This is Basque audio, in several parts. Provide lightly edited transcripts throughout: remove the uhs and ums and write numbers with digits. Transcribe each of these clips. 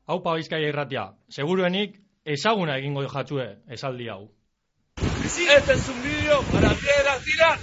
Aupa Bizkaia irratia, seguruenik ezaguna egingo jatzue esaldi hau. Este es un vídeo para piedras tirar.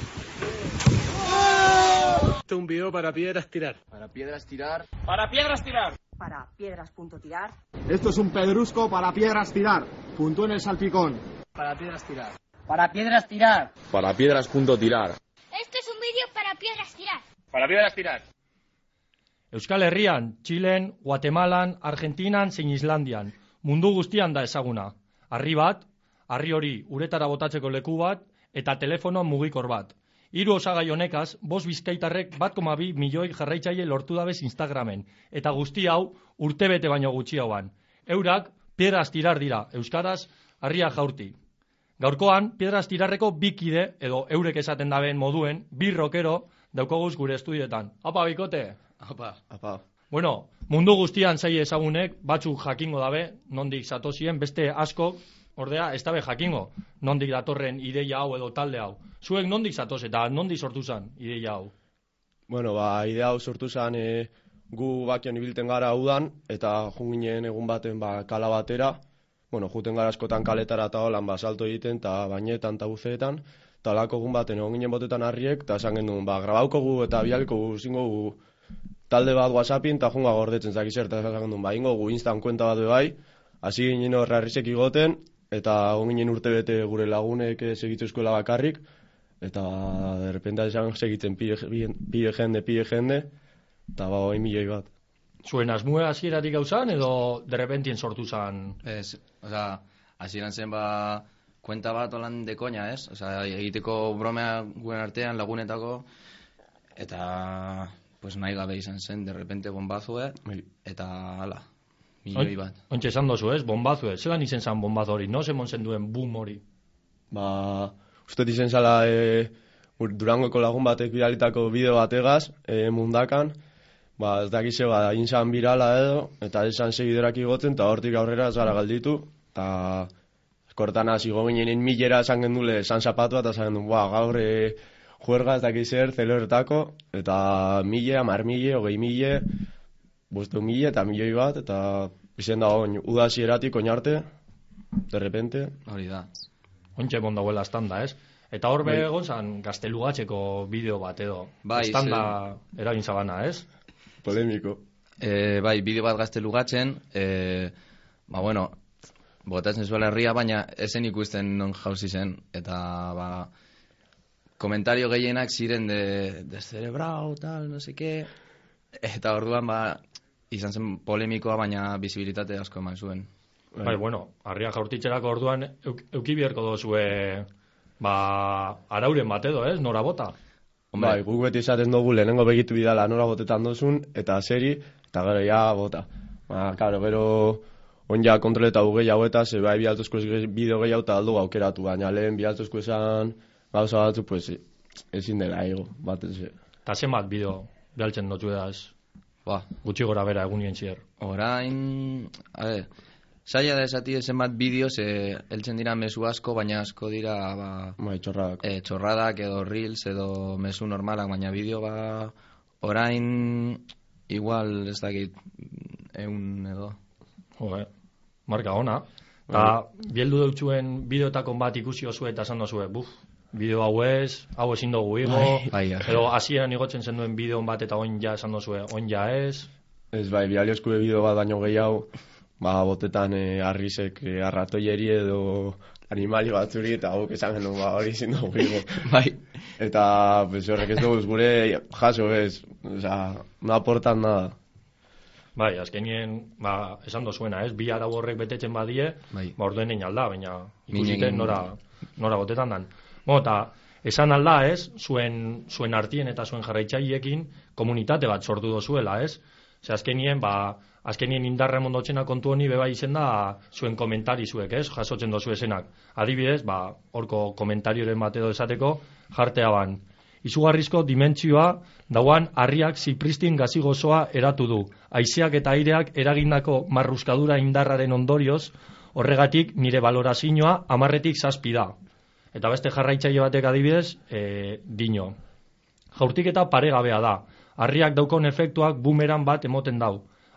Este es un vídeo para piedras tirar. Para piedras tirar. Para piedras tirar. Para piedras.tirar. Esto es un pedrusco para piedras tirar. Puntó en el salpicón. Para piedras tirar. Para piedras tirar. Para piedras.tirar. Esto es un vídeo para piedras tirar. Para piedras tirar. Euskal Herrian, Txilen, Guatemalan, Argentinan zein Islandian, mundu guztian da ezaguna. Harri bat, harri hori uretara botatzeko leku bat, eta telefono mugikor bat. 3 osagai honekaz, 5 bizkaitarrek 1,2 milioi jarraitzaile lortu dabez Instagramen, eta guzti hau urtebete baino gutxiagoan. Eurak piedras tirar dira, euskaraz harria jaurti. Gaurkoan, piedras tirarreko 2 kide, edo eurek esaten dabeen moduen, 2 rockero daukaguz gure estudioetan. Apa, bikote! Apa. Bueno, mundu guztian zai ezagunek, batzuk jakingo dabe, nondik zatozien, beste asko, ordea, ez dabe jakingo, nondik datorren ideia hau edo talde hau. Zuek nondik zatoz eta nondik sortu zen ideia hau? Bueno, idea hau sortu zen gu bakion ibilten gara udan, eta junginen egun baten kala batera, bueno, juten gara askotan kaletara eta holan salto egiten, eta bainetan eta buzeetan, eta alako egun baten egon ginen botetan harriek, eta esan gendun, grabauko gu eta bialiko gu, zingo gu, talde bat WhatsAppin eta junga gordetzen zakizer, eta esan gendun, ingo gu instan kuenta bat bai, hasi ginen horre harrizek igoten, eta ginen urte bete gure lagunek segitzu eskuela bakarrik, eta derrepenta esan segitzen pile jende, eta hoi milioi bat. Zuen asmue hasieratik gauzan, edo derrepentien sortu zen? Ez, hasieran zen kuenta bat holan de koña, ez? Egiteko bromea guen artean lagunetako, eta pues nahi gabe izan zen, derrepente bombazue, eta hala, milioi bat. Ontxe esan dozu, ez? Bombazue. Zelan izen zen bombazo hori? No zemon zen duen boom hori? Ustet izen zala Durangoko lagun batek biralitako bideo bategaz, mundakan, ez dakize, inzan birala edo, eta esan segidorak igotzen, eta hortik aurrera ez gara galditu, eta kortan hasi goginen milera esan gendule, esan zapatua, eta esan gendun, gaur juerga ez dakizer, zelorretako, eta 1000, 10.000, 20.000, 5.000 eta milioi bat, eta izen da udasi eratik oinarte, derrepente. Hori da. Ontxe bondauela estanda, ez? Eta hor egon zan gaztelugatzeko bideo bat edo. Estanda eragin zabana, ez? Polemiko. Bideo bat gaztelugatzen, bueno, botatzen zuela herria, baina esen ikusten non jauzi zen, eta komentario gehienak ziren de cerebrao, tal, no sé qué, eta orduan izan zen polemikoa, baina bizibilitate asko eman zuen. Bueno, harria jaurtitzerako orduan euki biherko dozue arauren bat edo, ez? Nora bota? Guk beti esaten dugu lehenengo begitu bidala nora botetan dozun, eta seri, eta gero ja bota. Gero onja kontroleta hugei hau eta ze bialtuzko bideo gehiago eta aldo aukeratu, baina lehen bialtuzko esan gauza batzu, pues ezin dela ego, bat ez. Eta zenbat bideo bialtzen dutzu edaz? Gutxi gora bera egunien zier. Orain, saia da esati zenbat bideo, heltzen dira mezu asko, baina asko dira txorradak edo reels edo mezu normalak, baina bideo orain igual ez dakit 100 edo. Marka ona. Eta bieldu deutxuen bideoetako bat ikusi osue eta esan dozue, bideo hau ezin dugu igo, edo hasieran igotzen zen duen bideo bat eta oin ja esan dozue, oin ja ez. Ez bialiozko bideo bat baino gehiago, botetan arrizek arratoieri edo animali batzuri eta guk esan genuen hori ezin dugu igo. Eta horrek ez dugu gure jaso ez, no aportan nada. Azkenien, esan dozuena, ez? 2 arau horrek betetzen badie, orduen egin alda, baina ikusiten nora botetan dan. Eta esan alda, ez? Zuen artien eta zuen jarraitzaileekin komunitate bat sortu dozuela, ez? Azkenien indarra mondotzena kontu honi beba izen da zuen komentari zuek, ez? Jasotzen dozu esenak. Adibidez, horko komentarioren bat edo esateko, jartea ban. Izugarrizko dimentsioa dauan harriak zipristin gazi gozoa eratu du. Haizeak eta aireak eragindako marruskadura indarraren ondorioz, horregatik nire balorazioa 10tik 7 da. Eta beste jarraitzaile batek adibidez, dino. Jaurtiketa paregabea da. Harriak daukon efektuak bumeran bat emoten dau.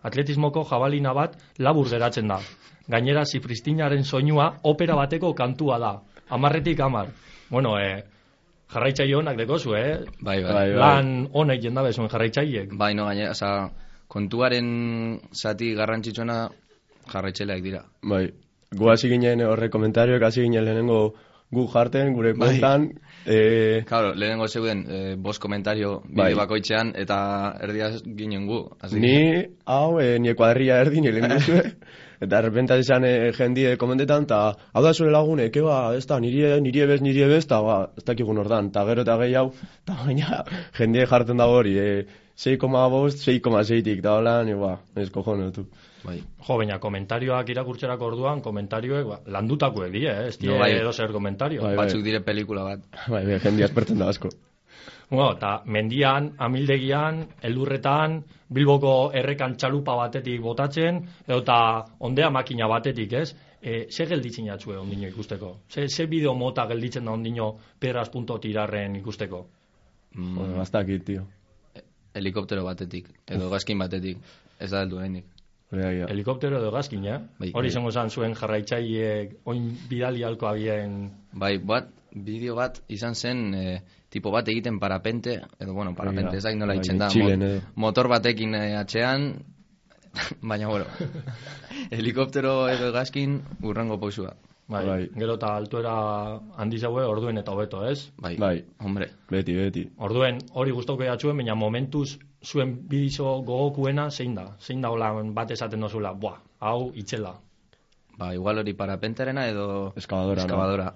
atletismoko jabalina bat labur geratzen da. Gainera, Zipristinaren soinua opera bateko kantua da. 10-10. Bueno, jarraitzaile honak dekozu, Bai. Lan honek jendabe zuen jarraitzaileek. Bai, no, gainera, kontuaren zati garrantzitsuena jarraitzaileak dira. Bai, gu hasi ginen horre komentarioek, hasi ginen lehenengo gu jarten, gure kontan. Claro, lehenengo zeuden 5 komentario bideo bakoitzean, eta erdiaz ginen gu. Ni, hau, ni kuadrilla erdi, ni lehen duzue. Eta errepenta izan jendie komentetan, eta hau da zure lagune, ez da, niri ebez, eta ez dakigun ordan. Eta gero eta gehi hau, eta baina jendie jartzen dago hori, 6,5, 6,6tik, eta hola, ez kojone dutu. Bai. Jo, baina komentarioak irakurtzerako orduan, komentarioek landutakoek die, ez die edo zer komentario. Bai. Batzuk dire pelikula bat. Bai, jendie aspertzen da asko. Bueno, eta mendian, amildegian, elurretan, Bilboko errekan txalupa batetik botatzen, edo eta ondea makina batetik, ez? Ze gelditzen jatzue ondino ikusteko? Ze bideo mota gelditzen da ondino pedras.tirarren ikusteko? Bastakit, tio. Helikoptero batetik, edo gaskin batetik, ez da heldu hainik. Helikoptero edo gaskin, Bai, hori izango zan zuen jarraitzaileek oin bidali halko abien... Bai, bideo bat izan zen tipo bat egiten parapente, edo bueno, parapente ezak nola itzen da, motor batekin atxean, baina bueno, helikoptero edo gaskin urrango pausua. Bai. Gero eta altuera handi zaue orduen eta hobeto, ez? Bai, hombre. Beti. Orduen hori gustoko jatzuen, baina momentuz zuen bidizo gogokuena zein da? Zein da hola bat esaten dozula, hau itzela. Ba, igual hori parapenterena edo... Eskabadora.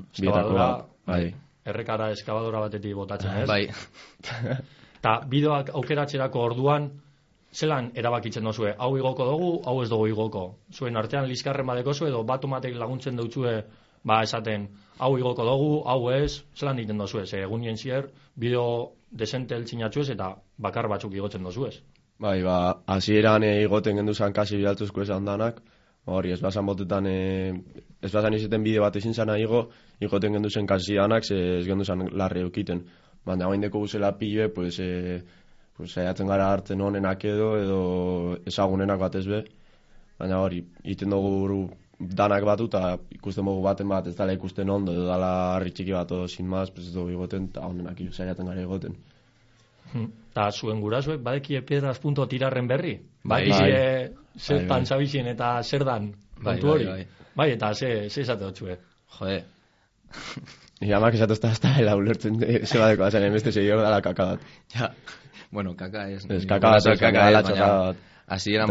Bai. Errekara eskabadora batetik botatzen, ez? Bai. Ta bideoak aukeratzerako orduan, zelan erabakitzen dozue? Hau igoko dugu, hau ez dugu igoko. Zuen artean liskarren badekozu edo batumatek laguntzen dutzue, esaten, hau igoko dugu, hau ez, zelan egiten dozue? Egunien zier, bideo desente eltsinatzuez eta bakar batzuk igotzen dozuez. Bai, hasieran igoten genduzan kasi bidaltuzko esan danak, hori, ez bazan botetan, ez bazan izaten bideo bat ezin zana igoten genduzen kasi danak, ez genduzan larri eukiten. Baina hain deko guzela pile, pues saiatzen gara hartzen honenak edo ezagunenak bat ez be. Baina hori, iten dugu danak batu eta ikusten dugu baten bat ez dala ikusten ondo, edo dala harri txiki bat o sin maz, ez dugu igoten, eta honenak saiatzen gara igoten. Eta zuen gurasoek badekie pedras.tirarren berri? Bai. Zertan zabizien eta zer dan kontu hori? Bai, eta ze esate dutxue? Jode. Amak esatu ez da hela ulertzen ze badeko azan emeste seguidor dala kaka bat. Ja, bueno, kaka ez. Ez kaka bat, bat. Hasieran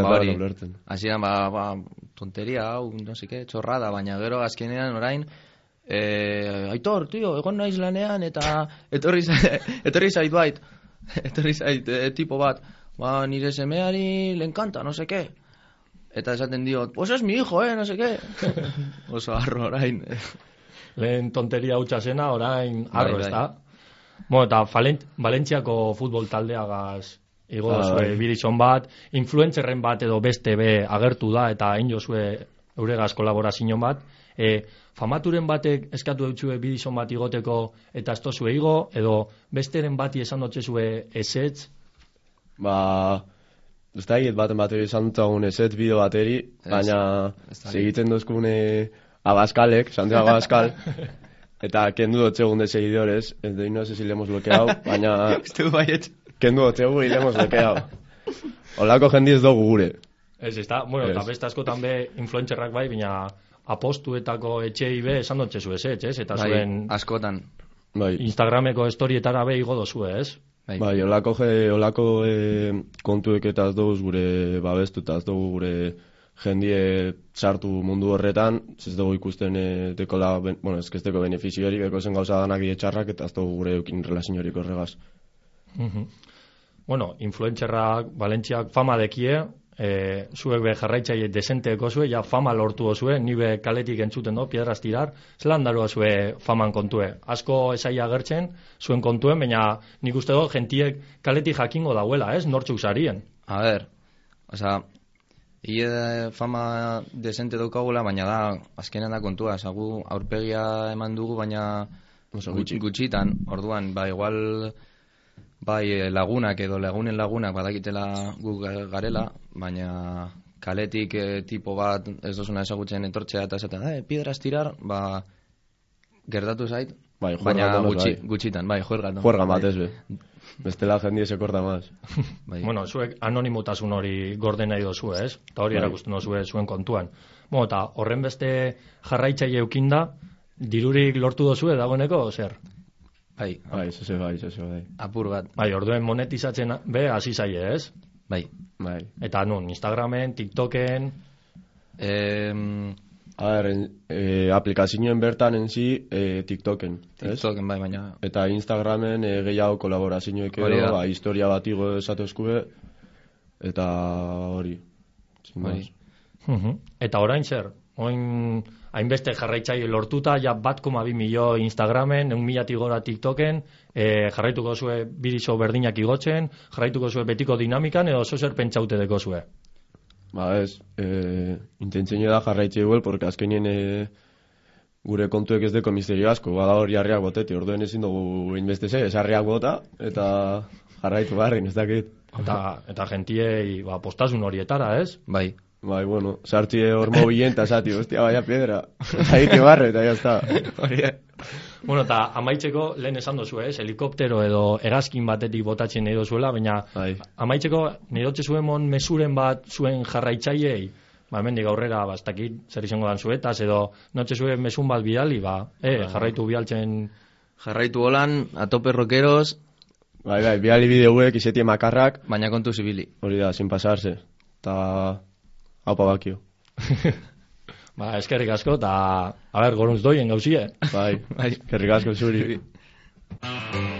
tonteria hau, no sé qué, chorrada, baina gero azkenean orain Aitor, tío, egon naiz lanean eta etorri zait bait. Etorri zait tipo bat, nire semeari le encanta, no sé qué. Eta esaten diot, pues es mi hijo, no sé qué. Oso arro orain. Lehen tonteria hutsa zena, orain arro, ez da? Bueno, eta Valentziako futbol taldeagaz igo zue bidizon bat, influencerren bat edo beste be agertu da, eta hain jozue euregaz kolaborazio bat. Famaturen batek eskatu dutxue bidizon bat igoteko eta ez tozue igo, edo besteren bati esan dutxezue esetz? Ez da egit baten bateri esan dutxagun esetz bideo bateri, baina segiten duzkune Abascalek, Santiago Abascal, eta kendu dutxegun de seguidores, ez de no sé si le hemos bloqueado, baina kendu dutxegun y le hemos bloqueado. Olako jendi ez dugu gure. Ez da, bueno, eta beste askotan be influencerrak bai, baina apostuetako etxei be esan dutxezu ez, eta zuen askotan Instagrameko historietara be igo dozue, ez? Bai, olako kontuek eta ez dugu gure babestu eta ez dugu gure jendie sartu mundu horretan, ez dugu ikusten dekola, bueno, ez teko benefiziorik, eko zen gauza danak txarrak eta ez dugu gure eukin relaziorik horregaz. Bueno, influencerrak, Valentziak fama dekie, zuek be jarraitzaile desenteeko zue, ja fama lortu zue, ni be kaletik entzuten do, piedras tirar, zelan darua zue faman kontue. Asko esaia agertzen, zuen kontuen, baina nik uste do, gentiek kaletik jakingo dauela, ez? Nortzuk zarien. A ver, fama desente daukagula, baina da, azkenean da kontua, zagu aurpegia eman dugu, baina gutxitan, orduan, igual Bai, lagunak edo lagunen lagunak badakitela guk garela, baina kaletik tipo bat ez dozuna ezagutzen etortzea eta esaten, piedras tirar, ba, gertatu zait, Bai, baina juergaton, gutxitan, bai, juergaton. Juergan bat ez be. Bestela jendie se korta más. Bai. Bueno, zuek anonimotasun hori gorde nahi dozu, ez? Eta hori Bai. erakusten dozue zuen kontuan. Bueno, eta horren beste jarraitzaile eukinda, dirurik lortu dozue dagoeneko, zer? Bai, Bai, bai. apur bat, Bai, orduen monetizatzen be hasi zaie, ez? bai. Bai. Eta nun, Instagramen, TikToken, A ver, aplikazioen bertan enzi TikToken, ez? TikToken bai, baina... Eta Instagramen gehiago kolaborazioek Hori edo, da. ba, historia bat igo esatezkue, eta hori. Sin Hori. más. Eta orain zer? Oin hainbeste jarraitzaile lortuta, ja 1,2 milio Instagramen, 1.000 gora TikToken, jarraituko zue birizo berdinak igotzen, jarraituko zue betiko dinamikan, edo oso zer pentsaute deko zue? Ba ez, intentzio da jarraitze igual, porque azkenien gure kontuek ez deko misterio asko, bada hori harriak boteti, orduen ezin dugu inbeste ze, ez harriak bota, eta jarraitu barrin, ez dakit. Eta gentiei ba, postasun horietara, ez? Bai, Bai, bueno, sartzie hor mobilen, eta esati, hostia, vaya piedra, zaiti barre, eta ya está. Bueno, eta amaitzeko lehen esan dozu, ez? Helikoptero edo hegazkin batetik botatzen nahi dozuela, baina Bai. amaitzeko nahi dotze zuen mesuren bat zuen jarraitzaileei, ba, hemendik aurrera, ba, ez dakit zer izango dan zuetaz, edo notze zuen mesun bat bidali, ba, jarraitu bialtzen... jarraitu holan, atope rockeros, Bai, bihali bideuek, izetie makarrak, baina kontu zibili. hori da, sin pasarse. Eta, haupa bakio. Ba, eskerrik asko, eta, a ber, goruntz doien gauzie. Bai, eskerrik asko zuri.